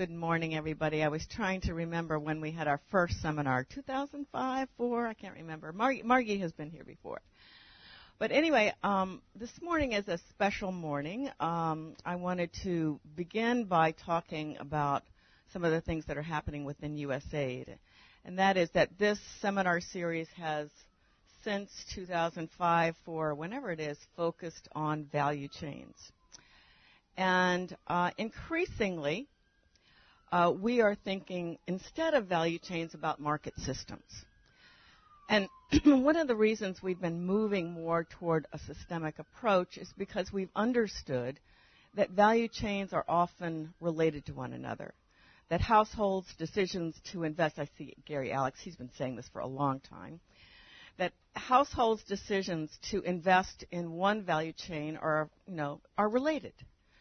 Good morning, everybody. I was trying to remember when we had our first seminar, 2005, 4, I can't remember. Margie has been here before. But anyway, this morning is a special morning. I wanted to begin by talking about some of the things that are happening within USAID. And that is that this seminar series has, since 2005, 4, whenever it is, focused on value chains. And increasingly, we are thinking, instead of value chains, about market systems. And one of the reasons we've been moving more toward a systemic approach is because we've understood that value chains are often related to one another, that households' decisions to invest, I see Gary Alex, he's been saying this for a long time, that households' decisions to invest in one value chain are related.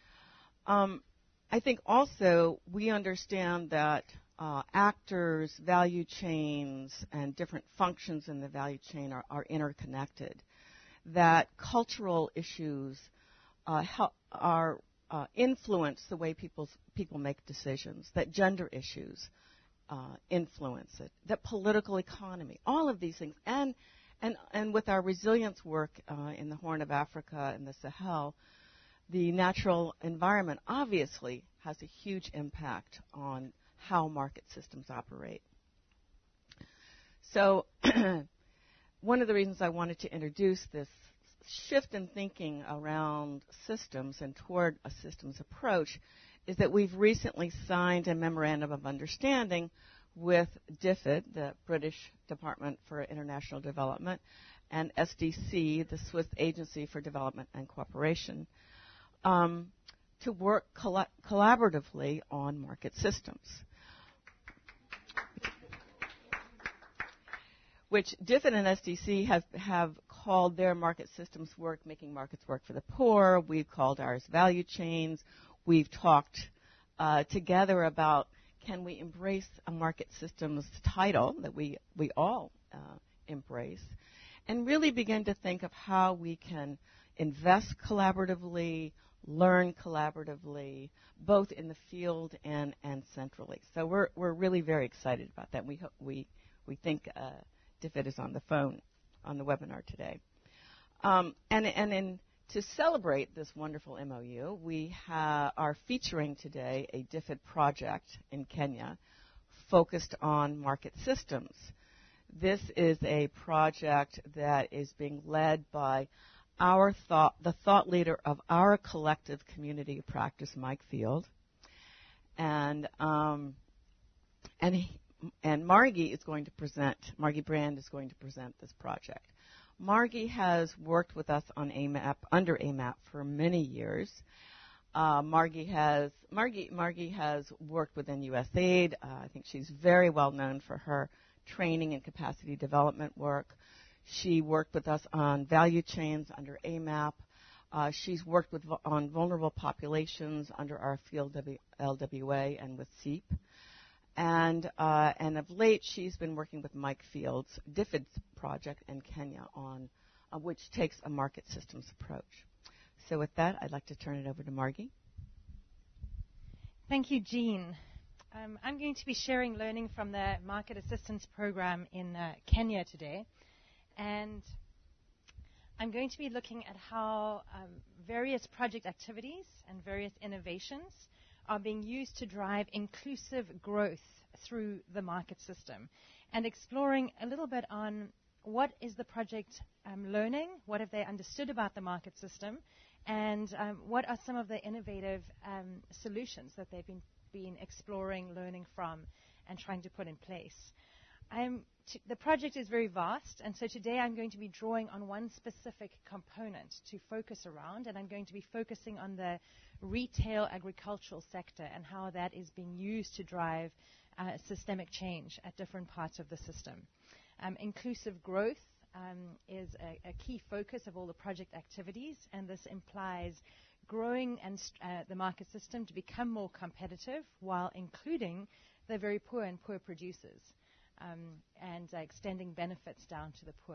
I think also we understand that actors, value chains, and different functions in the value chain are interconnected, that cultural issues influence the way people make decisions, that gender issues influence it, that political economy, all of these things. And with our resilience work in the Horn of Africa and the Sahel, the natural environment obviously has a huge impact on how market systems operate. So one of the reasons I wanted to introduce this shift in thinking around systems and toward a systems approach is that we've recently signed a memorandum of understanding with DFID, the British Department for International Development, and SDC, the Swiss Agency for Development and Cooperation, to work collaboratively on market systems, which DFID and SDC have called their market systems work making markets work for the poor. We've called ours value chains. We've talked together about, can we embrace a market systems title that we all embrace, and really begin to think of how we can invest collaboratively, learn collaboratively, both in the field and centrally. So we're really very excited about that. We think DFID is on the phone on the webinar today. To celebrate this wonderful MOU, we are featuring today a DFID project in Kenya focused on market systems. This is a project that is being led by the thought leader of our collective community of practice, Mike Field, and Margie Margie Brand is going to present this project. Margie has worked with us on under AMAP for many years. Margie has worked within USAID. I think she's very well known for her training and capacity development work. She worked with us on value chains under AMAP. She's worked on vulnerable populations under our field LWA and with SEEP. And of late, she's been working with Mike Field's DFID project in Kenya on which takes a market systems approach. So with that, I'd like to turn it over to Margie. Thank you, Jean. I'm going to be sharing learning from the Market Assistance Program in Kenya today. And I'm going to be looking at how various project activities and various innovations are being used to drive inclusive growth through the market system, and exploring a little bit on what is the project learning, what have they understood about the market system, and what are some of the innovative solutions that they've been exploring, learning from, and trying to put in place. The project is very vast, and so today I'm going to be drawing on one specific component to focus around, and I'm going to be focusing on the retail agricultural sector and how that is being used to drive systemic change at different parts of the system. Inclusive growth is a key focus of all the project activities, and this implies growing the market system to become more competitive while including the very poor and poor producers. And extending benefits down to the poor.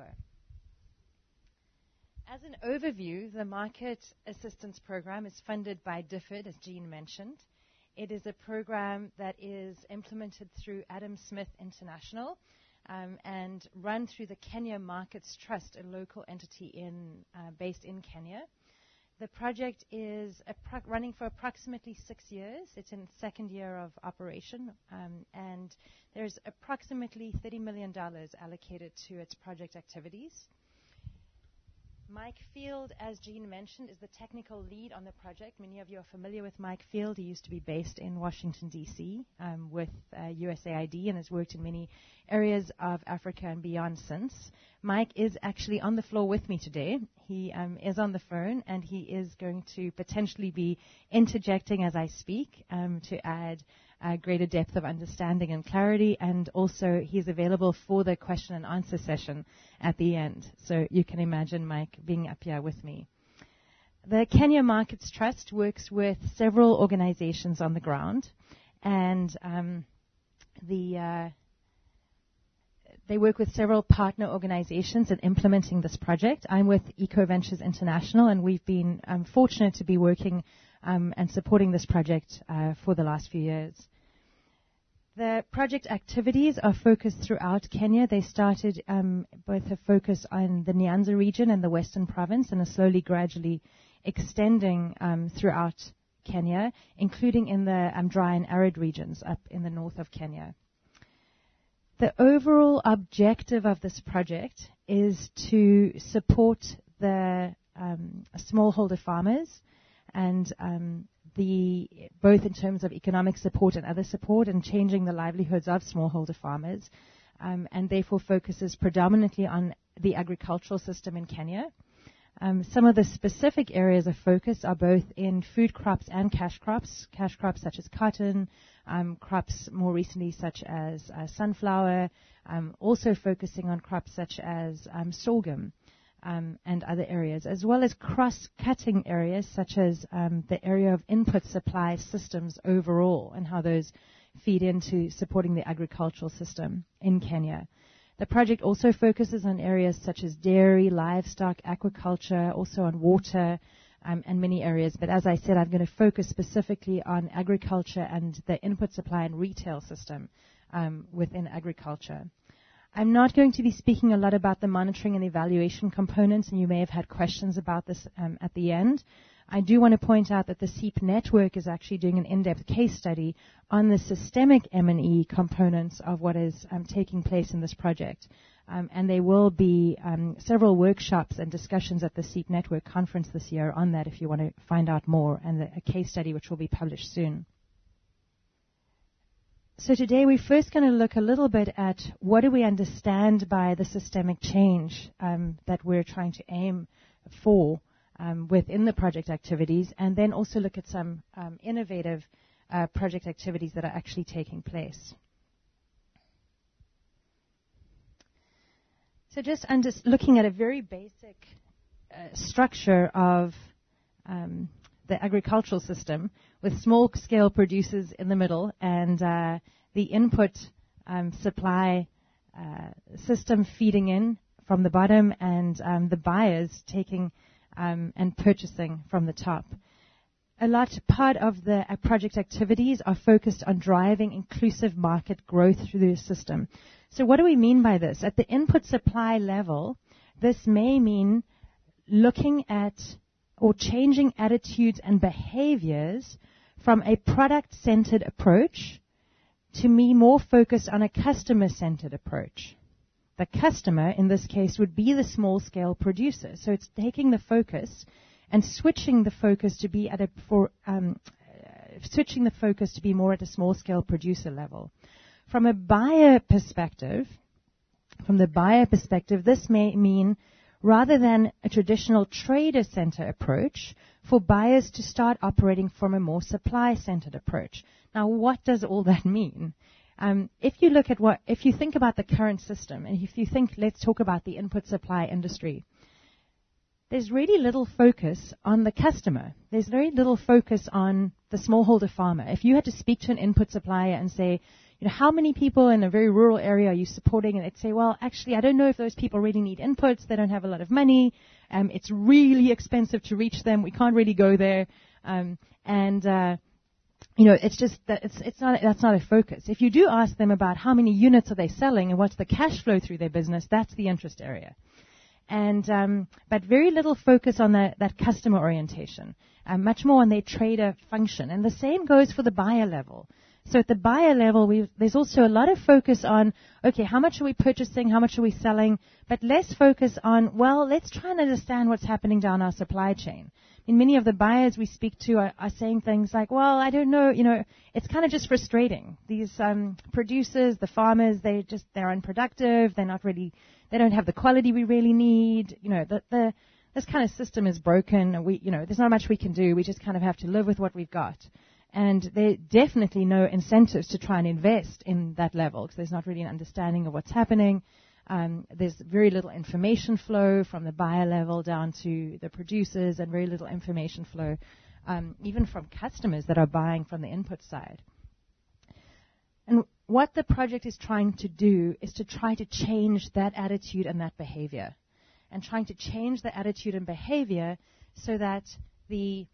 As an overview, the Market Assistance Program is funded by DFID, as Jean mentioned, It is a program that is implemented through Adam Smith International and run through the Kenya Markets Trust, a local entity based in Kenya. The project is running for approximately 6 years. It's in its second year of operation, and there's approximately $30 million allocated to its project activities. Mike Field, as Jean mentioned, is the technical lead on the project. Many of you are familiar with Mike Field. He used to be based in Washington, D.C. With USAID and has worked in many areas of Africa and beyond since. Mike is actually on the floor with me today. He is on the phone, and he is going to potentially be interjecting as I speak to add greater depth of understanding and clarity, and also he's available for the question and answer session at the end. So you can imagine Mike being up here with me. The Kenya Markets Trust works with several organizations on the ground, and they work with several partner organizations in implementing this project. I'm with EcoVentures International, and we've been fortunate to be working and supporting this project for the last few years. The project activities are focused throughout Kenya. They started with a focus on the Nyanza region and the Western Province, and are slowly, gradually extending throughout Kenya, including in the dry and arid regions up in the north of Kenya. The overall objective of this project is to support the smallholder farmers, and both in terms of economic support and other support, and changing the livelihoods of smallholder farmers, and therefore focuses predominantly on the agricultural system in Kenya. Some of the specific areas of focus are both in food crops and cash crops such as cotton, crops more recently such as sunflower, also focusing on crops such as sorghum and other areas, as well as cross-cutting areas such as the area of input supply systems overall and how those feed into supporting the agricultural system in Kenya. The project also focuses on areas such as dairy, livestock, aquaculture, also on water, and many areas. But as I said, I'm going to focus specifically on agriculture and the input supply and retail system within agriculture. I'm not going to be speaking a lot about the monitoring and evaluation components, and you may have had questions about this at the end. I do want to point out that the SEEP network is actually doing an in-depth case study on the systemic M&E components of what is taking place in this project. And there will be several workshops and discussions at the SEEP network conference this year on that if you want to find out more, and a case study which will be published soon. So today we're first going to look a little bit at what do we understand by the systemic change that we're trying to aim for within the project activities, and then also look at some innovative project activities that are actually taking place. So just looking at a very basic structure of the agricultural system, with small-scale producers in the middle and the input supply system feeding in from the bottom, and the buyers taking and purchasing from the top. Part of the project activities are focused on driving inclusive market growth through the system. So what do we mean by this? At the input supply level, this may mean looking at or changing attitudes and behaviors from a product-centered approach to be more focused on a customer-centered approach. The customer, in this case, would be the small-scale producer. So it's taking the focus and switching the focus to be more at a small-scale producer level. From the buyer perspective, this may mean, rather than a traditional trader-centered approach, for buyers to start operating from a more supply-centered approach. Now, what does all that mean? If you think about the current system, and if you think, let's talk about the input supply industry, there's really little focus on the customer. There's very little focus on the smallholder farmer. If you had to speak to an input supplier and say, how many people in a very rural area are you supporting? And they'd say, well, actually, I don't know if those people really need inputs. They don't have a lot of money. It's really expensive to reach them. We can't really go there. it's just that that's not a focus. If you do ask them about how many units are they selling and what's the cash flow through their business, that's the interest area. And but very little focus on that customer orientation, much more on their trader function. And the same goes for the buyer level. So at the buyer level, there's also a lot of focus on, okay, how much are we purchasing, how much are we selling, but less focus on, well, let's try and understand what's happening down our supply chain. And many of the buyers we speak to are saying things like, well, I don't know, it's kind of just frustrating. These producers, the farmers, they're unproductive, they don't have the quality we really need. This kind of system is broken, and there's not much we can do. We just kind of have to live with what we've got. And there are definitely no incentives to try and invest in that level because there's not really an understanding of what's happening. There's very little information flow from the buyer level down to the producers, and very little information flow even from customers that are buying from the input side. And what the project is trying to do is to try to change that attitude and that behavior, and trying to change the attitude and behavior so that the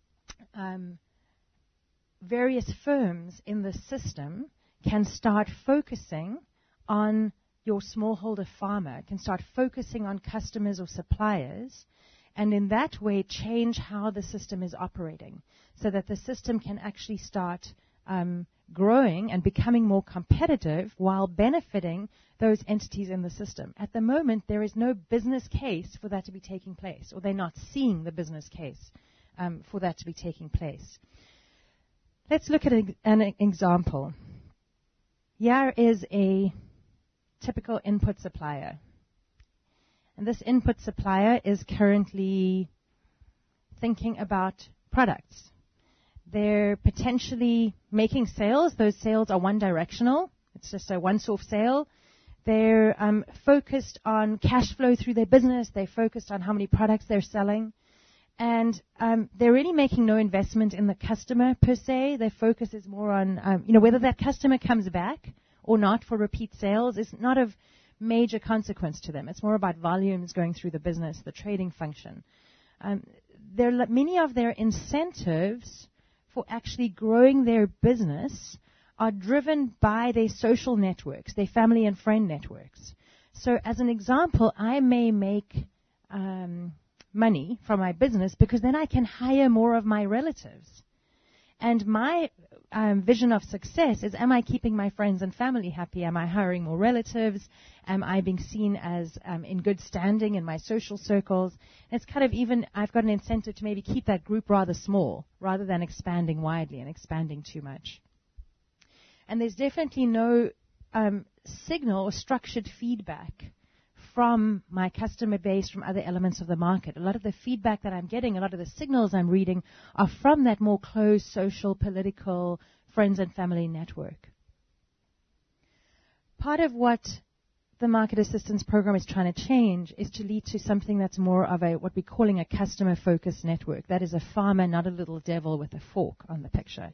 various firms in the system can start focusing on your smallholder farmer, can start focusing on customers or suppliers, and in that way change how the system is operating so that the system can actually start growing and becoming more competitive while benefiting those entities in the system. At the moment, there is no business case for that to be taking place, or they're not seeing the business case for that to be taking place. Let's look at an example. Here is a typical input supplier. And this input supplier is currently thinking about products. They're potentially making sales. Those sales are one-directional. It's just a one-source sale. They're focused on cash flow through their business. They're focused on how many products they're selling. And they're really making no investment in the customer per se. Their focus is more on, whether that customer comes back or not for repeat sales is not of major consequence to them. It's more about volumes going through the business, the trading function. Many of their incentives for actually growing their business are driven by their social networks, their family and friend networks. So as an example, I may make money from my business because then I can hire more of my relatives. And my vision of success is, am I keeping my friends and family happy? Am I hiring more relatives? Am I being seen as in good standing in my social circles? And it's kind of I've got an incentive to maybe keep that group rather small rather than expanding widely and expanding too much. And there's definitely no signal or structured feedback from my customer base, from other elements of the market. A lot of the feedback that I'm getting, a lot of the signals I'm reading are from that more closed social, political, friends and family network. Part of what the Market Assistance Program is trying to change is to lead to something that's more of what we're calling a customer-focused network. That is a farmer, not a little devil with a fork on the picture.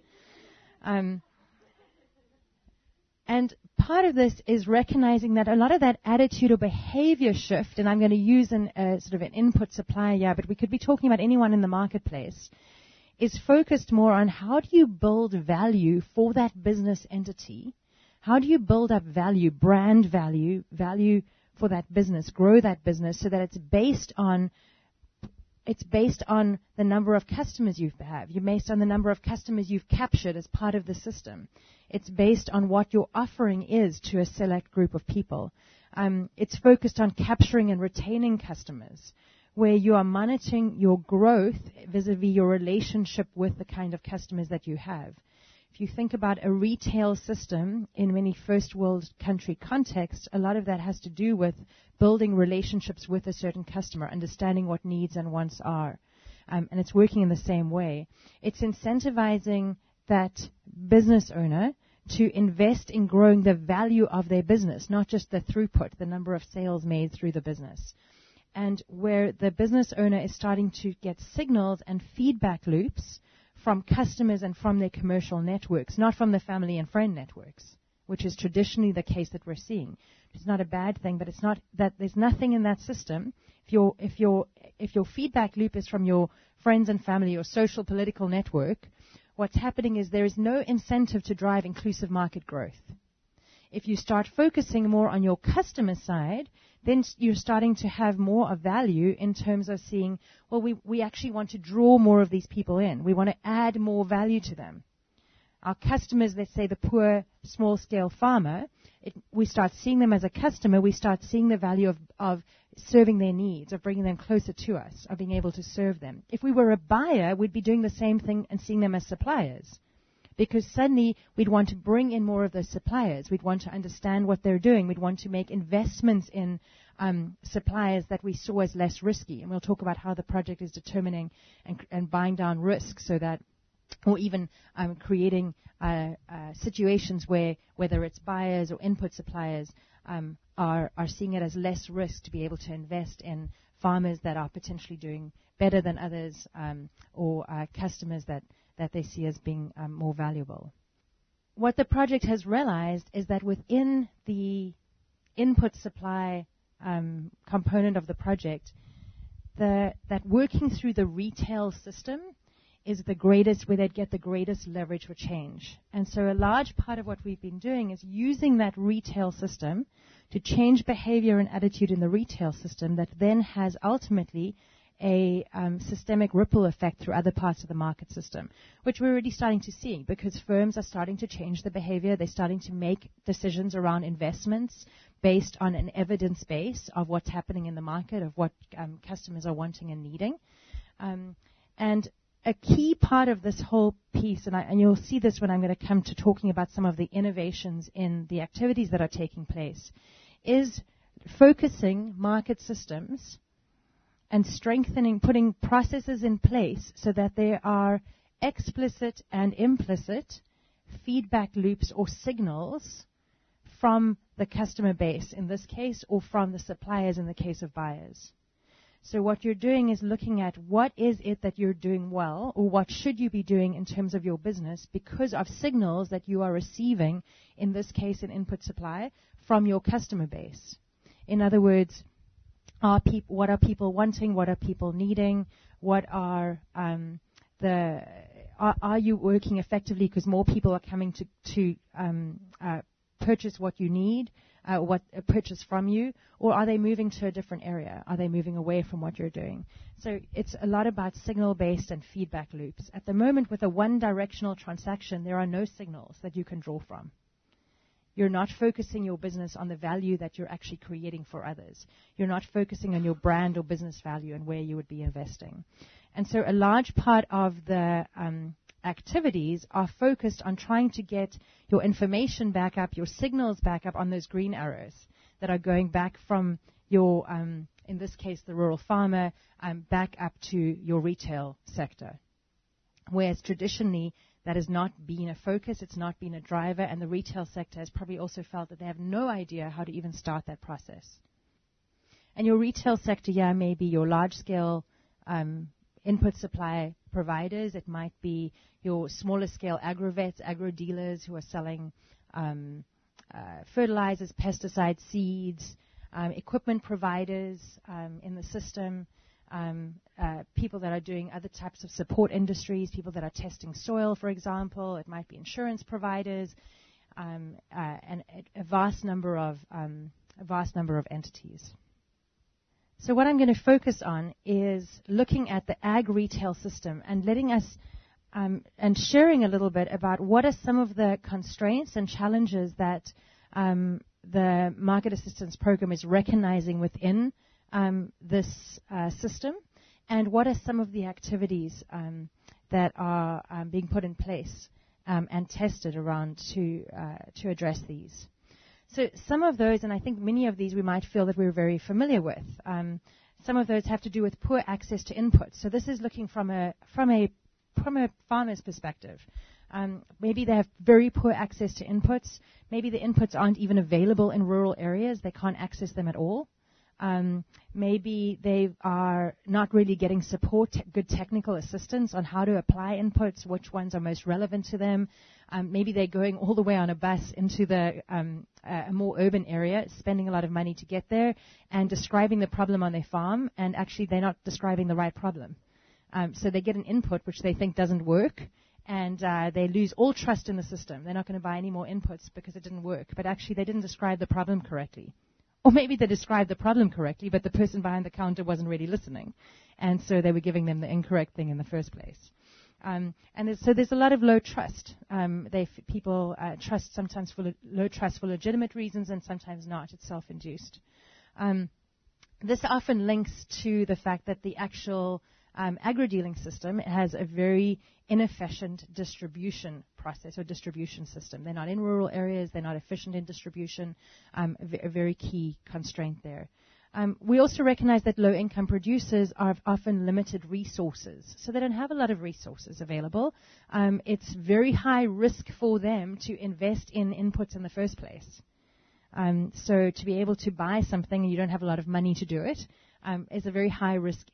And part of this is recognizing that a lot of that attitude or behavior shift, and I'm going to use sort of an input supplier here, but we could be talking about anyone in the marketplace, is focused more on how do you build value for that business entity? How do you build up value, brand value for that business, grow that business so that it's based on the number of customers you have. You're based on the number of customers you've captured as part of the system. It's based on what your offering is to a select group of people. It's focused on capturing and retaining customers, where you are monitoring your growth vis-a-vis your relationship with the kind of customers that you have. If you think about a retail system in many first world country contexts, a lot of that has to do with building relationships with a certain customer, understanding what needs and wants are. And it's working in the same way. It's incentivizing that business owner to invest in growing the value of their business, not just the throughput, the number of sales made through the business. And where the business owner is starting to get signals and feedback loops from customers and from their commercial networks, not from the family and friend networks, which is traditionally the case that we're seeing. It's not a bad thing, but it's not that there's nothing in that system. If your feedback loop is from your friends and family, your social political network, what's happening is there is no incentive to drive inclusive market growth. If you start focusing more on your customer side, then you're starting to have more of value in terms of seeing, well, we actually want to draw more of these people in. We want to add more value to them. Our customers, let's say the poor, small-scale farmer, we start seeing them as a customer. We start seeing the value of serving their needs, of bringing them closer to us, of being able to serve them. If we were a buyer, we'd be doing the same thing and seeing them as suppliers. Because suddenly we'd want to bring in more of those suppliers. We'd want to understand what they're doing. We'd want to make investments in suppliers that we saw as less risky. And we'll talk about how the project is determining and buying down risk so that, or even creating situations where, whether it's buyers or input suppliers, are seeing it as less risk to be able to invest in farmers that are potentially doing better than others, or customers that they see as being more valuable. What the project has realized is that within the input supply component of the project, that working through the retail system is the greatest, where they'd get the greatest leverage for change. And so a large part of what we've been doing is using that retail system to change behavior and attitude in the retail system that then has ultimately a systemic ripple effect through other parts of the market system, which we're already starting to see because firms are starting to change the behavior. They're starting to make decisions around investments based on an evidence base of what's happening in the market, of what customers are wanting and needing. And a key part of this whole piece, and you'll see this when I'm going to come to talking about some of the innovations in the activities that are taking place, is focusing market systems and strengthening, putting processes in place so that there are explicit and implicit feedback loops or signals from the customer base in this case, or from the suppliers in the case of buyers. So what you're doing is looking at what is it that you're doing well, or what should you be doing in terms of your business because of signals that you are receiving, in this case in input supply, from your customer base. In other words, what are people wanting? What are people needing? What are are you working effectively because more people are coming to purchase what you need, purchase from you, or are they moving to a different area? Are they moving away from what you're doing? So it's a lot about signal-based and feedback loops. At the moment, with a one-directional transaction, there are no signals that you can draw from. You're not focusing your business on the value that you're actually creating for others. You're not focusing on your brand or business value and where you would be investing. And so a large part of the activities are focused on trying to get your information back up, your signals back up on those green arrows that are going back from your, in this case, the rural farmer, back up to your retail sector. Whereas traditionally, that has not been a focus, it's not been a driver, and the retail sector has probably also felt that they have no idea how to even start that process. And your retail sector, may be your large-scale input supply providers. It might be your smaller-scale agro-vets, agro-dealers who are selling fertilizers, pesticides, seeds, equipment providers in the system, people that are doing other types of support industries, people that are testing soil, for example. It might be insurance providers, and a vast number of entities. So what I'm going to focus on is looking at the ag retail system and letting us and sharing a little bit about what are some of the constraints and challenges that the market assistance program is recognizing within this system, and what are some of the activities that are being put in place and tested around to address these. So some of those, and I think many of these we might feel that we're very familiar with. Some of those have to do with poor access to inputs. So this is looking from a farmer's perspective. Maybe they have very poor access to inputs. Maybe the inputs aren't even available in rural areas. They can't access them at all. Maybe they are not really getting support, good technical assistance on how to apply inputs, which ones are most relevant to them. Maybe they're going all the way on a bus into a more urban area, spending a lot of money to get there, and describing the problem on their farm, and actually they're not describing the right problem. So they get an input which they think doesn't work, and they lose all trust in the system. They're not going to buy any more inputs because it didn't work. But actually, they didn't describe the problem correctly. Or maybe they described the problem correctly, but the person behind the counter wasn't really listening. And so they were giving them the incorrect thing in the first place. So there's a lot of low trust. People trust sometimes for low trust for legitimate reasons and sometimes not. It's self-induced. This often links to the fact that the actual agro-dealing system has a very inefficient distribution process or distribution system. They're not in rural areas. They're not efficient in distribution. A very key constraint there. We also recognize that low-income producers have often limited resources, so they don't have a lot of resources available. It's very high risk for them to invest in inputs in the first place. So to be able to buy something and you don't have a lot of money to do it is a very high risk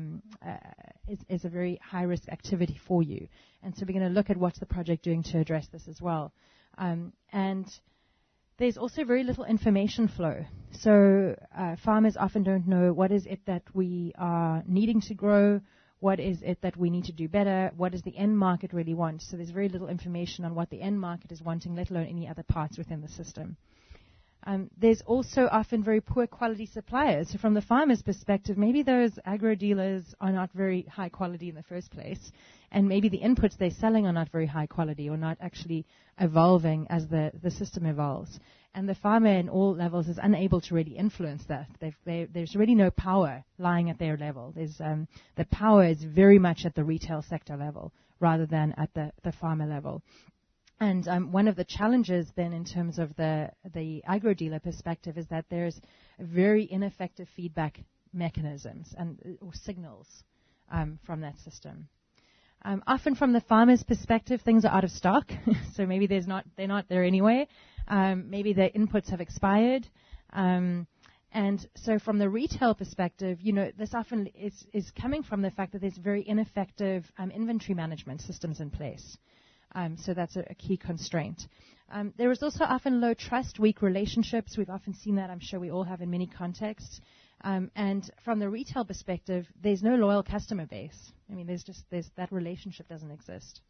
is a very high risk activity for you. And so we're going to look at what's the project doing to address this as well. And there's also very little information flow. So farmers often don't know what is it that we are needing to grow, what is it that we need to do better, what does the end market really want. So there's very little information on what the end market is wanting, let alone any other parts within the system. There's also often very poor quality suppliers. So from the farmer's perspective, maybe those agro-dealers are not very high quality in the first place, and maybe the inputs they're selling are not very high quality or not actually evolving as the system evolves. And the farmer in all levels is unable to really influence that. There's really no power lying at their level. The power is very much at the retail sector level rather than at the farmer level. And one of the challenges then in terms of the agro-dealer perspective is that there's very ineffective feedback mechanisms or signals from that system. Often from the farmer's perspective, things are out of stock, so maybe they're not there anyway. Maybe their inputs have expired. And so from the retail perspective, this often is coming from the fact that there's very ineffective inventory management systems in place. So that's a key constraint. There is also often low trust, weak relationships. We've often seen that. I'm sure we all have in many contexts. And from the retail perspective, there's no loyal customer base. I mean, there's that relationship doesn't exist.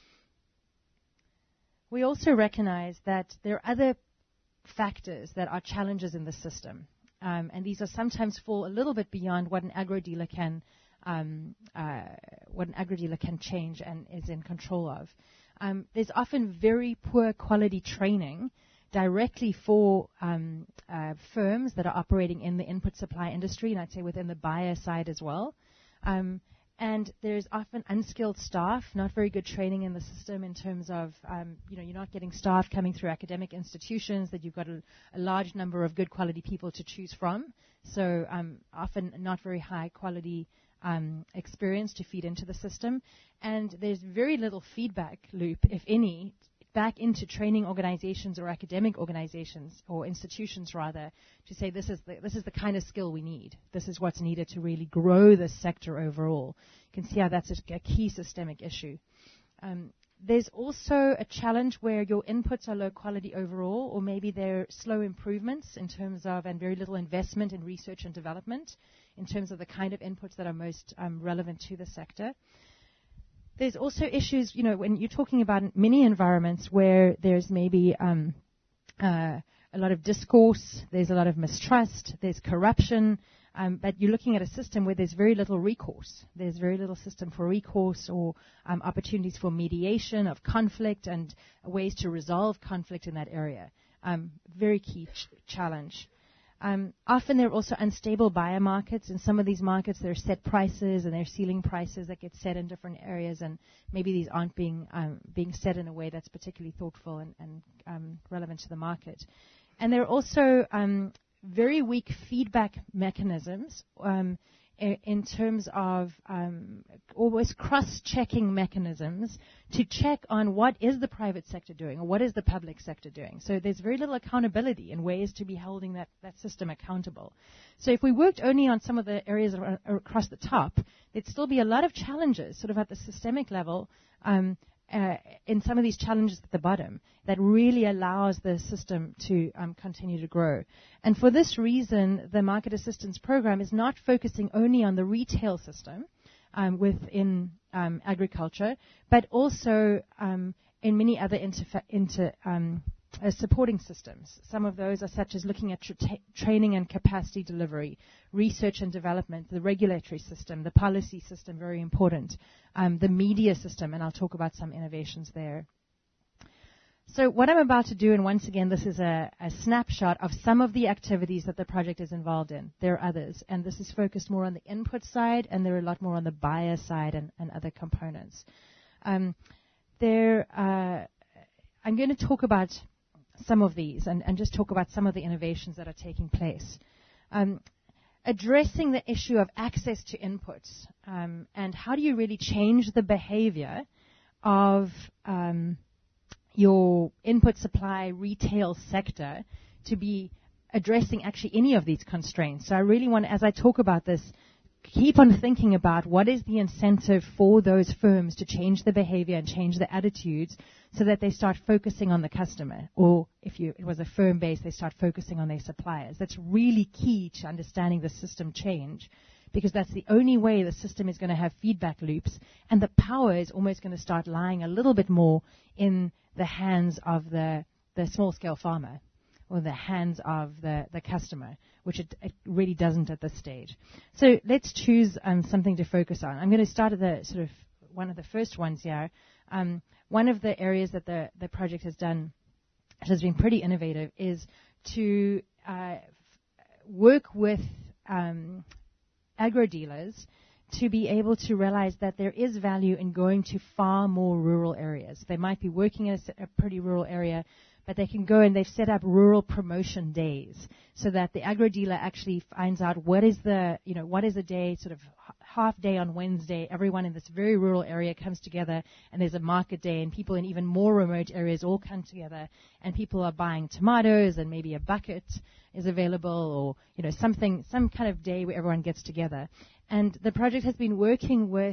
We also recognize that there are other factors that are challenges in the system, and these are sometimes fall a little bit beyond what an agro-dealer can change and is in control of. There's often very poor quality training directly for firms that are operating in the input supply industry, and I'd say within the buyer side as well. And there's often unskilled staff, not very good training in the system in terms of, you're not getting staff coming through academic institutions, that you've got a large number of good quality people to choose from. So often not very high quality experience to feed into the system. And there's very little feedback loop, if any, back into training organizations or academic organizations or institutions rather, to say this is the kind of skill we need. This is what's needed to really grow this sector overall. You can see how that's a key systemic issue. There's also a challenge where your inputs are low quality overall, or maybe they're slow improvements in terms of, and very little investment in research and development in terms of the kind of inputs that are most relevant to the sector. There's also issues, when you're talking about many environments where there's maybe a lot of discourse, there's a lot of mistrust, there's corruption, but you're looking at a system where there's very little recourse. There's very little system for recourse or opportunities for mediation of conflict and ways to resolve conflict in that area. Very key challenge. Often there are also unstable buyer markets. In some of these markets, there are set prices and there are ceiling prices that get set in different areas, and maybe these aren't being set in a way that's particularly thoughtful and relevant to the market. And there are also very weak feedback mechanisms in terms of always cross-checking mechanisms to check on what is the private sector doing or what is the public sector doing. So there's very little accountability in ways to be holding that system accountable. So if we worked only on some of the areas across the top, there'd still be a lot of challenges sort of at the systemic level in some of these challenges at the bottom that really allows the system to continue to grow. And for this reason, the Market Assistance Program is not focusing only on the retail system, within agriculture, but also in many other supporting systems. Some of those are such as looking at training and capacity delivery, research and development, the regulatory system, the policy system, very important, the media system, and I'll talk about some innovations there. So what I'm about to do, and once again, this is a snapshot of some of the activities that the project is involved in. There are others, and this is focused more on the input side, and there are a lot more on the buyer side and other components. I'm going to talk about some of these and just talk about some of the innovations that are taking place. Addressing the issue of access to inputs and how do you really change the behavior of your input supply retail sector to be addressing actually any of these constraints. So I really want, as I talk about this, keep on thinking about what is the incentive for those firms to change the behavior and change the attitudes so that they start focusing on the customer. Or if it was a firm base, they start focusing on their suppliers. That's really key to understanding the system change, because that's the only way the system is going to have feedback loops, and the power is almost going to start lying a little bit more in the hands of the small-scale farmer or the hands of the customer, which it really doesn't at this stage. So let's choose something to focus on. I'm going to start at the sort of one of the first ones here. One of the areas that the project has done, which has been pretty innovative, is to work with agro-dealers to be able to realize that there is value in going to far more rural areas. They might be working in a pretty rural area, but they can go and they've set up rural promotion days so that the agro-dealer actually finds out what is a day, sort of half day on Wednesday. Everyone in this very rural area comes together and there's a market day, and people in even more remote areas all come together, and people are buying tomatoes, and maybe a bucket is available, or some kind of day where everyone gets together. And the project has been working with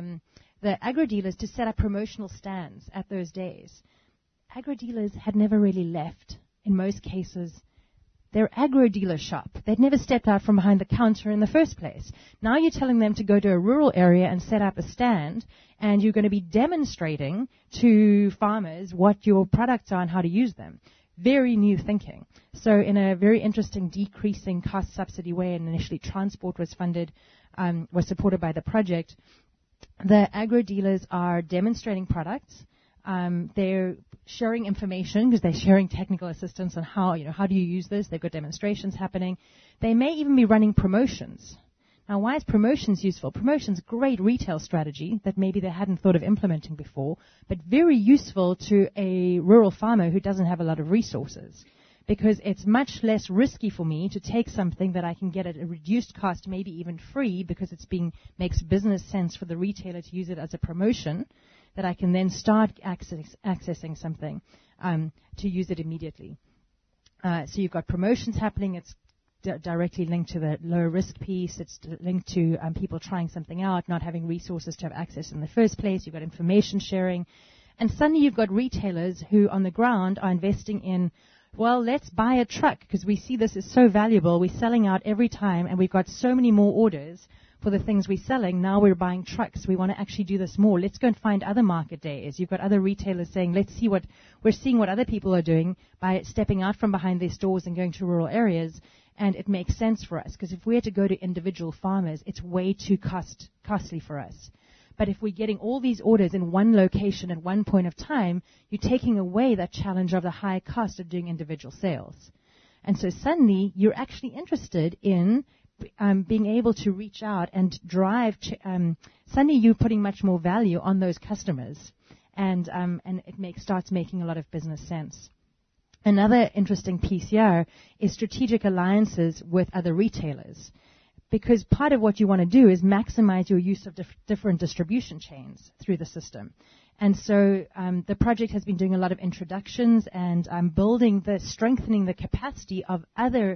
the agro-dealers to set up promotional stands at those days. Agro-dealers had never really left, in most cases, their agro-dealer shop. They'd never stepped out from behind the counter in the first place. Now you're telling them to go to a rural area and set up a stand, and you're going to be demonstrating to farmers what your products are and how to use them. Very new thinking. So in a very interesting decreasing cost subsidy way, and initially transport was funded, was supported by the project, the agro-dealers are demonstrating products. They're sharing information because they're sharing technical assistance on how do you use this. They've got demonstrations happening. They may even be running promotions. Now, why is promotions useful? Promotions, great retail strategy that maybe they hadn't thought of implementing before, but very useful to a rural farmer who doesn't have a lot of resources, because it's much less risky for me to take something that I can get at a reduced cost, maybe even free, because makes business sense for the retailer to use it as a promotion, that I can then start accessing something to use it immediately. So you've got promotions happening. It's directly linked to the low risk piece. It's linked to people trying something out, not having resources to have access in the first place. You've got information sharing. And suddenly you've got retailers who on the ground are investing in, well, let's buy a truck because we see this is so valuable. We're selling out every time, and we've got so many more orders for the things we're selling. Now we're buying trucks. We want to actually do this more. Let's go and find other market days. You've got other retailers saying, let's see what other people are doing by stepping out from behind their stores and going to rural areas. And it makes sense for us, because if we had to go to individual farmers, it's way too costly for us. But if we're getting all these orders in one location at one point of time, you're taking away that challenge of the high cost of doing individual sales. And so suddenly you're actually interested in being able to reach out and drive. Suddenly you're putting much more value on those customers, and it starts making a lot of business sense. Another interesting piece here is strategic alliances with other retailers, because part of what you want to do is maximize your use of different distribution chains through the system. And so the project has been doing a lot of introductions and strengthening the capacity of other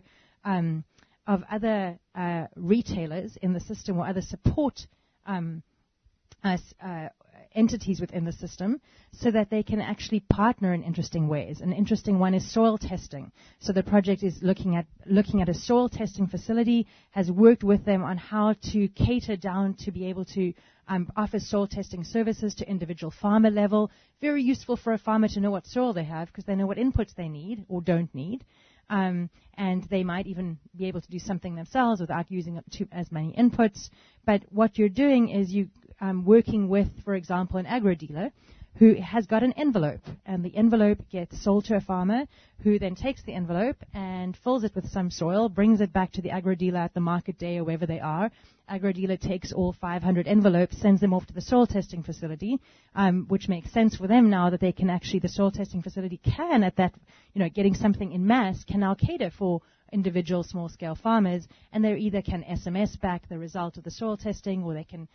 retailers in the system, or other support entities within the system so that they can actually partner in interesting ways. An interesting one is soil testing. So the project is looking at a soil testing facility, has worked with them on how to cater down to be able to offer soil testing services to individual farmer level. Very useful for a farmer to know what soil they have because they know what inputs they need or don't need. And they might even be able to do something themselves without using up as many inputs. But what you're doing is you working with, for example, an agri-dealer who has got an envelope, and the envelope gets sold to a farmer who then takes the envelope and fills it with some soil, brings it back to the agri-dealer at the market day or wherever they are. Agri-dealer takes all 500 envelopes, sends them off to the soil testing facility, which makes sense for them now that they can actually, the soil testing facility can, at that, getting something in mass, can now cater for individual small-scale farmers, and they either can SMS back the result of the soil testing or they can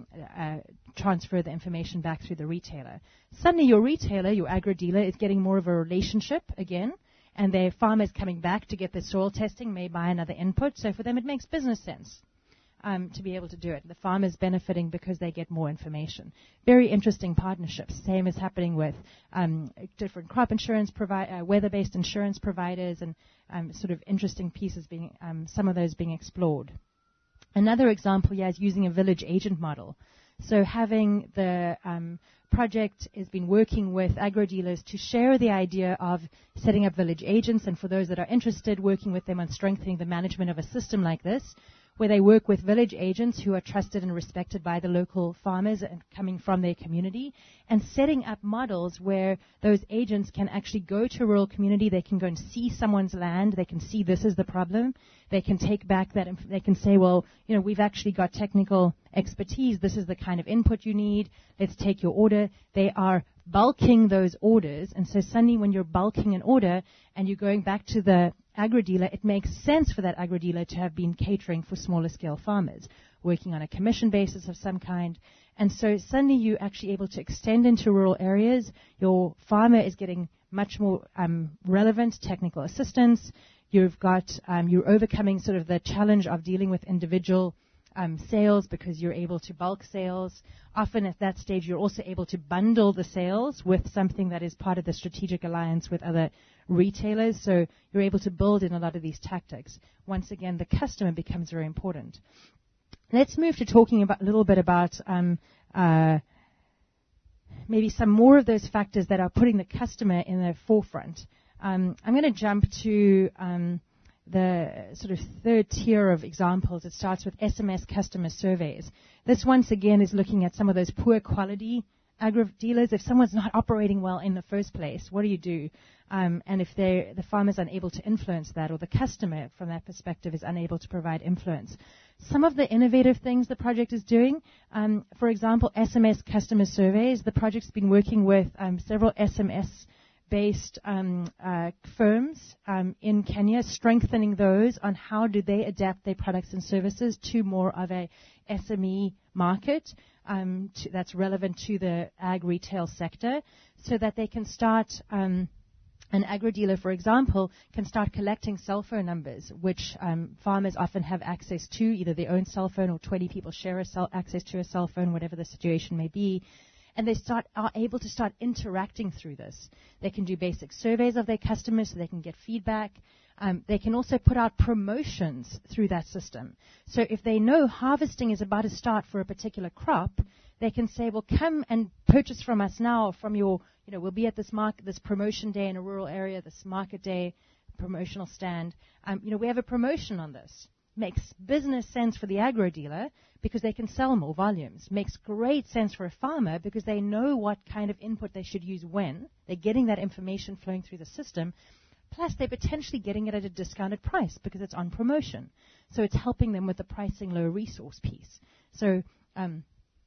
transfer the information back through the retailer. Suddenly your retailer, your agri-dealer, is getting more of a relationship again, and their farmers coming back to get the soil testing may buy another input, so for them it makes business sense to be able to do it. The farmer's benefiting because they get more information. Very interesting partnerships. Same is happening with different crop insurance weather-based insurance providers, and sort of interesting pieces being, some of those being explored. Another example here is using a village agent model. So having the project has been working with agro-dealers to share the idea of setting up village agents, and for those that are interested, working with them on strengthening the management of a system like this, where they work with village agents who are trusted and respected by the local farmers and coming from their community, and setting up models where those agents can actually go to a rural community, they can go and see someone's land, they can see this is the problem, they can take back that, they can say, well, we've actually got technical expertise, this is the kind of input you need, let's take your order. They are bulking those orders, and so suddenly when you're bulking an order and you're going back to the agri-dealer, it makes sense for that agri-dealer to have been catering for smaller scale farmers, working on a commission basis of some kind. And so suddenly you're actually able to extend into rural areas. Your farmer is getting much more relevant technical assistance. You're overcoming sort of the challenge of dealing with individual sales because you're able to bulk sales. Often at that stage you're also able to bundle the sales with something that is part of the strategic alliance with other retailers, so you're able to build in a lot of these tactics. Once again, the customer becomes very important. Let's move to talking a little bit about maybe some more of those factors that are putting the customer in the forefront. I'm going to jump to the sort of third tier of examples. It starts with SMS customer surveys. This once again is looking at some of those poor quality agri-dealers. If someone's not operating well in the first place, what do you do? And if the farmer's unable to influence that, or the customer from that perspective is unable to provide influence. Some of the innovative things the project is doing, for example, SMS customer surveys. The project's been working with several SMS-based firms in Kenya, strengthening those on how do they adapt their products and services to more of a SME market that's relevant to the ag retail sector, so that they can start, an agri-dealer, for example, can start collecting cell phone numbers, which farmers often have access to, either their own cell phone or 20 people share access to a cell phone, whatever the situation may be. And they are able to start interacting through this. They can do basic surveys of their customers so they can get feedback. They can also put out promotions through that system. So if they know harvesting is about to start for a particular crop, they can say, well, come and purchase from us now from your, we'll be at this promotion day in a rural area, this market day, promotional stand. We have a promotion on this. Makes business sense for the agro-dealer because they can sell more volumes. Makes great sense for a farmer because they know what kind of input they should use when. They're getting that information flowing through the system. Plus, they're potentially getting it at a discounted price because it's on promotion. So it's helping them with the pricing low resource piece. So an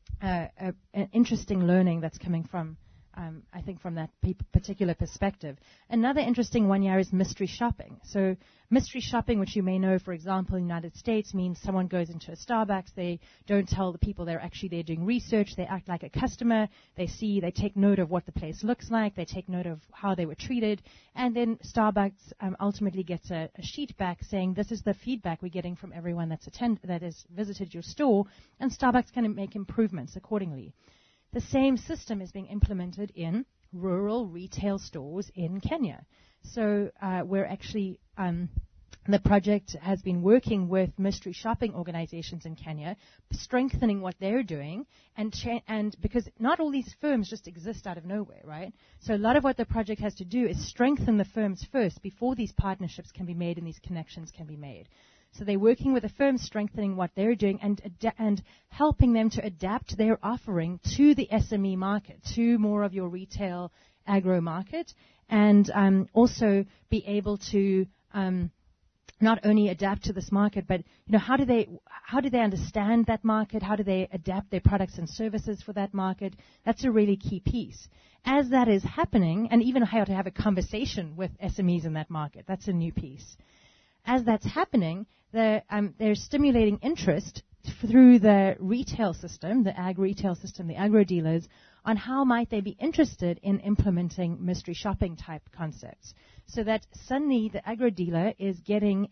interesting learning that's coming from, I think, from that particular perspective. Another interesting one here is mystery shopping. So mystery shopping, which you may know, for example, in the United States, means someone goes into a Starbucks, they don't tell the people they're actually there doing research, they act like a customer, they take note of what the place looks like, they take note of how they were treated, and then Starbucks ultimately gets a sheet back saying, this is the feedback we're getting from everyone that has visited your store, and Starbucks can make improvements accordingly. the same system is being implemented in rural retail stores in Kenya. So we're actually the project has been working with mystery shopping organizations in Kenya, strengthening what they're doing, and because not all these firms just exist out of nowhere, right? So a lot of what the project has to do is strengthen the firms first before these partnerships can be made and these connections can be made. So they're working with the firms, strengthening what they're doing and helping them to adapt their offering to the SME market, to more of your retail agro market, and also be able to not only adapt to this market, but how do they understand that market? How do they adapt their products and services for that market? That's a really key piece. As that is happening, and even how to have a conversation with SMEs in that market, that's a new piece. As that's happening, they're stimulating interest through the retail system, the ag retail system, the agro dealers, on how might they be interested in implementing mystery shopping type concepts. So that suddenly the agro dealer is getting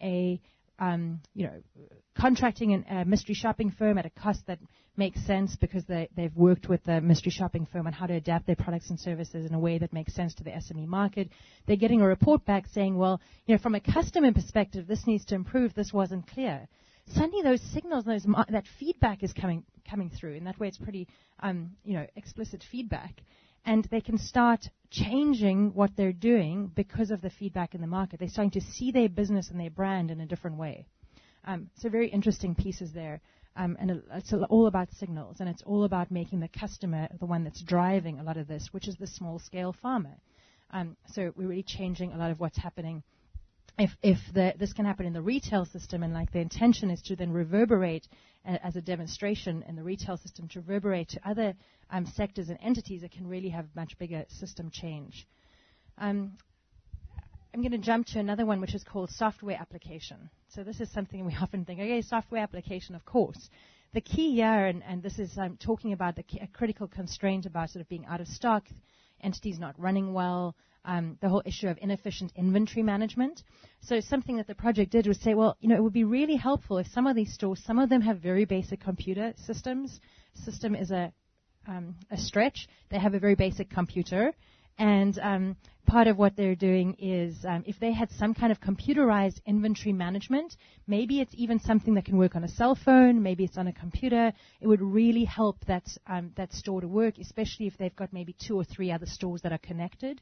contracting a mystery shopping firm at a cost that makes sense because they've worked with the mystery shopping firm on how to adapt their products and services in a way that makes sense to the SME market. They're getting a report back saying, well, from a customer perspective, this needs to improve, this wasn't clear. Suddenly those signals, that feedback is coming through. In that way, it's pretty, explicit feedback. And they can start changing what they're doing because of the feedback in the market. They're starting to see their business and their brand in a different way. So very interesting pieces there. And it's all about signals, and it's all about making the customer the one that's driving a lot of this, which is the small-scale farmer. So we're really changing a lot of what's happening. If this can happen in the retail system, and the intention is to then reverberate as a demonstration in the retail system, to reverberate to other sectors and entities, it can really have much bigger system change. I'm going to jump to another one, which is called software application. So this is something we often think, okay, software application, of course. The key here, and this is talking about a critical constraint about sort of being out of stock, entities not running well, the whole issue of inefficient inventory management. So something that the project did was say, well, it would be really helpful if some of these stores, some of them have very basic computer systems. System is a stretch. They have a very basic computer. And part of what they're doing is if they had some kind of computerized inventory management, maybe it's even something that can work on a cell phone, maybe it's on a computer, it would really help that store to work, especially if they've got maybe 2 or 3 other stores that are connected.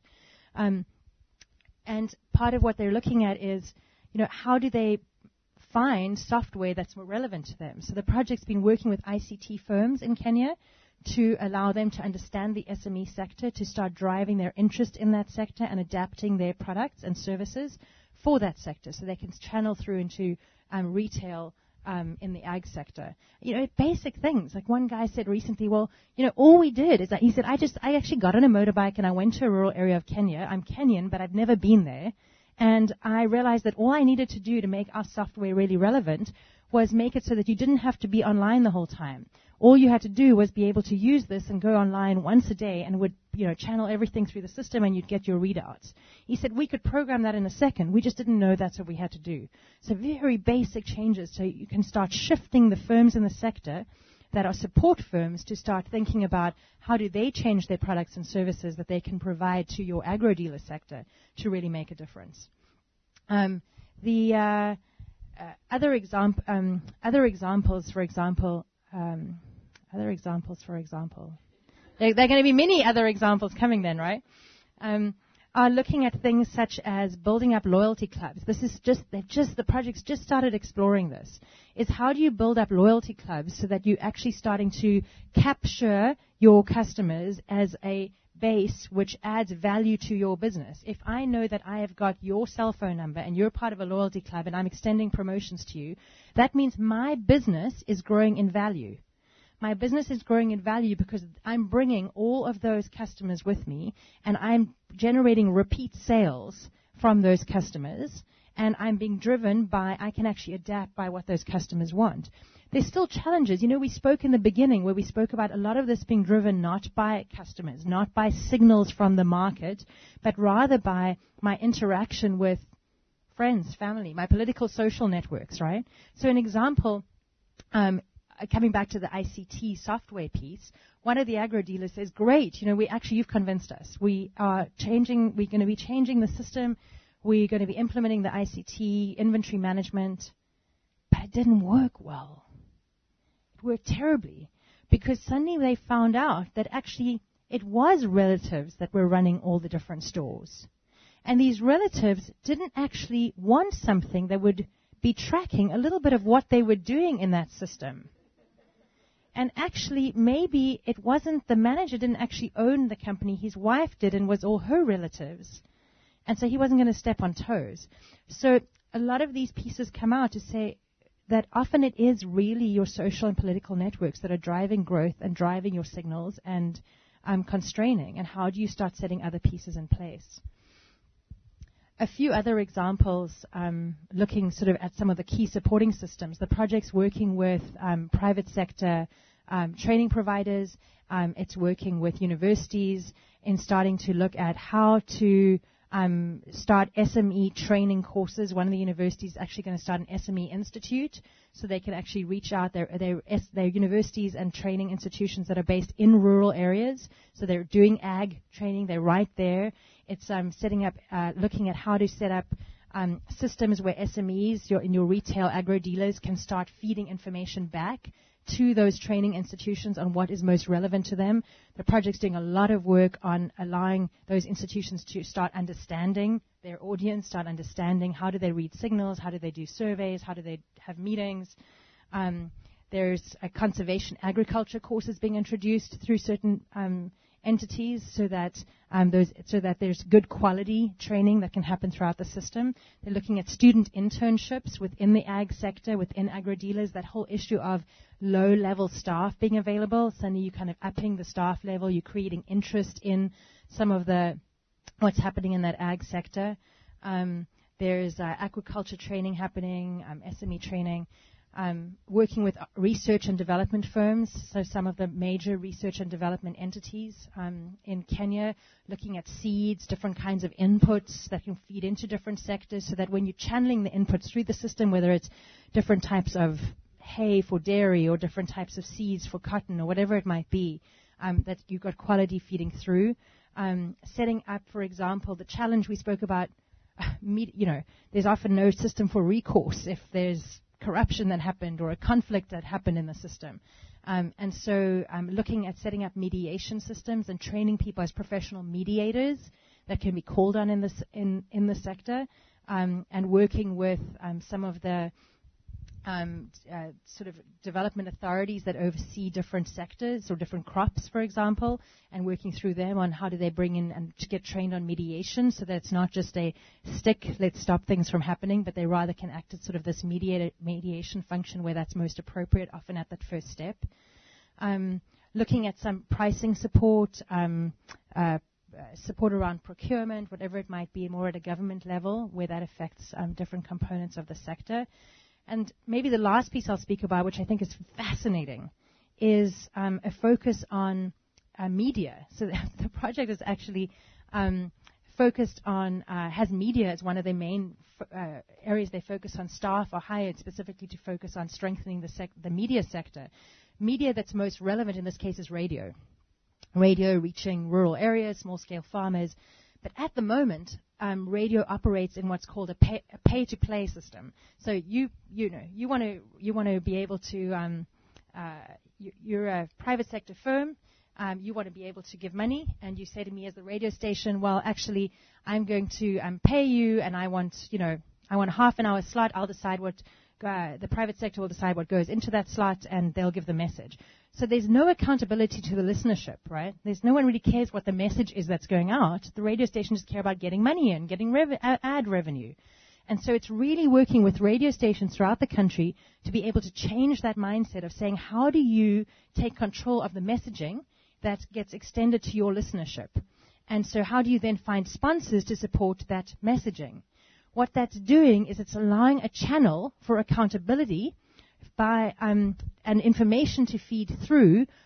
And part of what they're looking at is, how do they find software that's more relevant to them? So the project's been working with ICT firms in Kenya to allow them to understand the SME sector, to start driving their interest in that sector and adapting their products and services for that sector so they can channel through into retail in the ag sector. Basic things. Like one guy said recently, well, all we did is that he said, I actually got on a motorbike and I went to a rural area of Kenya. I'm Kenyan, but I've never been there. And I realized that all I needed to do to make our software really relevant was make it so that you didn't have to be online the whole time. All you had to do was be able to use this and go online once a day and it would, channel everything through the system and you'd get your readouts. He said we could program that in a second. We just didn't know that's what we had to do. So very basic changes so you can start shifting the firms in the sector that are support firms to start thinking about how do they change their products and services that they can provide to your agro-dealer sector to really make a difference. Other examples, for example, there are going to be many other examples coming then, right? Are looking at things such as building up loyalty clubs. The project's just started exploring this. Is how do you build up loyalty clubs so that you're actually starting to capture your customers as a base which adds value to your business. If I know that I have got your cell phone number and you're part of a loyalty club and I'm extending promotions to you, that means my business is growing in value. My business is growing in value because I'm bringing all of those customers with me and I'm generating repeat sales from those customers and I'm being driven by, I can actually adapt by what those customers want. There's still challenges. We spoke in the beginning where we spoke about a lot of this being driven not by customers, not by signals from the market, but rather by my interaction with friends, family, my political social networks, right? So an example, coming back to the ICT software piece, one of the agro dealers says, great, you've convinced us. We're going to be changing the system. We're going to be implementing the ICT inventory management. But it didn't work well. It worked terribly because suddenly they found out that actually it was relatives that were running all the different stores. And these relatives didn't actually want something that would be tracking a little bit of what they were doing in that system. And actually, maybe it wasn't the manager didn't actually own the company. His wife did and was all her relatives. And so he wasn't going to step on toes. So a lot of these pieces come out to say that often it is really your social and political networks that are driving growth and driving your signals and constraining. And how do you start setting other pieces in place? A few other examples, looking sort of at some of the key supporting systems. The project's working with private sector training providers. It's working with universities in starting to look at how to start SME training courses. One of the universities is actually going to start an SME institute, so they can actually reach out. They're universities and training institutions that are based in rural areas, so they're doing ag training. They're right there. It's setting up, looking at how to set up systems where SMEs, in your retail agro dealers, can start feeding information back to those training institutions on what is most relevant to them. The project's doing a lot of work on allowing those institutions to start understanding their audience, start understanding how do they read signals, how do they do surveys, how do they have meetings. There's a conservation agriculture courses being introduced through certain entities so that there's good quality training that can happen throughout the system. They're looking at student internships within the ag sector, within agro-dealers, that whole issue of low-level staff being available. Suddenly you're kind of upping the staff level. You're creating interest in some of what's happening in that ag sector. There's aquaculture training happening, SME training. Working with research and development firms, so some of the major research and development entities in Kenya, looking at seeds, different kinds of inputs that can feed into different sectors, so that when you're channeling the inputs through the system, whether it's different types of hay for dairy or different types of seeds for cotton or whatever it might be, that you've got quality feeding through. Setting up, for example, the challenge we spoke about, there's often no system for recourse if there's corruption that happened or a conflict that happened in the system. And so looking at setting up mediation systems and training people as professional mediators that can be called on in the sector, and working with some of the sort of development authorities that oversee different sectors or different crops, for example, and working through them on how do they bring in and to get trained on mediation so that it's not just a stick, let's stop things from happening, but they rather can act as sort of this mediation function where that's most appropriate, often at that first step. Looking at some pricing support, support around procurement, whatever it might be, more at a government level where that affects different components of the sector. And maybe the last piece I'll speak about, which I think is fascinating, is a focus on media. So the project is actually focused on, has media as one of their main areas they focus on. Staff are hired specifically to focus on strengthening the media sector. Media that's most relevant in this case is radio. Radio reaching rural areas, small-scale farmers. But at the moment, radio operates in what's called a pay-to-play system. So you want to be able to you're a private sector firm. You want to be able to give money, and you say to me as the radio station, well, actually, I'm going to pay you, and I want a half an hour slot. I'll decide what the private sector will decide what goes into that slot, and they'll give the message. So there's no accountability to the listenership, right? There's no one really cares what the message is that's going out. The radio stations care about getting money in, getting ad revenue. And so it's really working with radio stations throughout the country to be able to change that mindset of saying, how do you take control of the messaging that gets extended to your listenership? And so how do you then find sponsors to support that messaging? What that's doing is it's allowing a channel for accountability by and information to feed through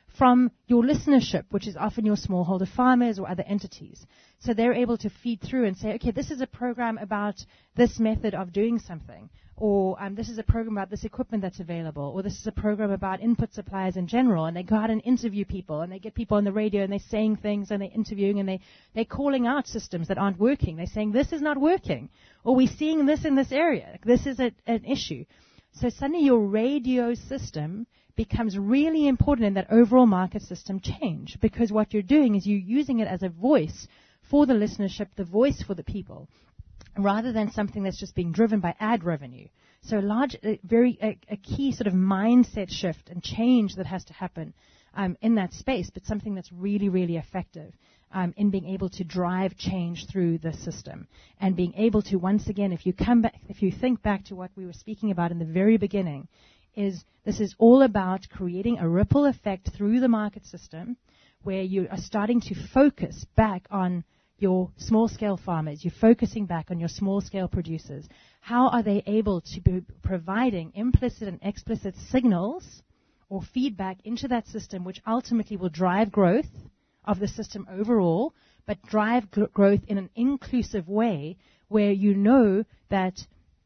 from your listenership, which is often your smallholder farmers or other entities. So they're able to feed through and say, okay, this is a program about this method of doing something, or this is a program about this equipment that's available, or this is a program about input suppliers in general, and they go out and interview people, and they get people on the radio, and they're saying things, and they're interviewing, and they're calling out systems that aren't working. They're saying, this is not working, or we're seeing this in this area. This is an issue. So suddenly your radio system becomes really important in that overall market system change, because what you're doing is you're using it as a voice for the listenership, the voice for the people, rather than something that's just being driven by ad revenue. So a key sort of mindset shift and change that has to happen in that space, but something that's really, really effective in being able to drive change through the system and being able to, once again, if you think back to what we were speaking about in the very beginning, this is all about creating a ripple effect through the market system where you are starting to focus back on your small-scale farmers. You're focusing back on your small-scale producers. How are they able to be providing implicit and explicit signals or feedback into that system, which ultimately will drive growth of the system overall, but drive growth in an inclusive way where you know that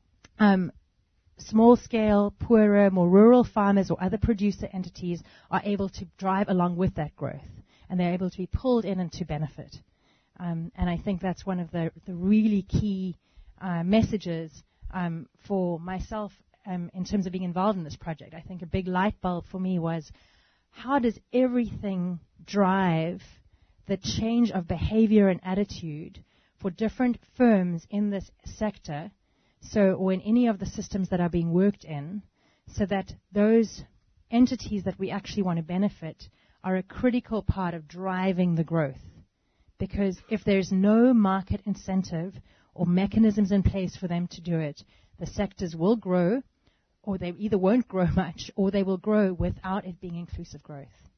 small-scale, poorer, more rural farmers or other producer entities are able to drive along with that growth, and they're able to be pulled in and to benefit. And I think that's one of the really key messages for myself in terms of being involved in this project. I think a big light bulb for me was, how does everything drive the change of behavior and attitude for different firms in this sector, or in any of the systems that are being worked in, so that those entities that we actually want to benefit are a critical part of driving the growth. Because if there's no market incentive or mechanisms in place for them to do it, the sectors will grow, or they either won't grow much, or they will grow without it being inclusive growth.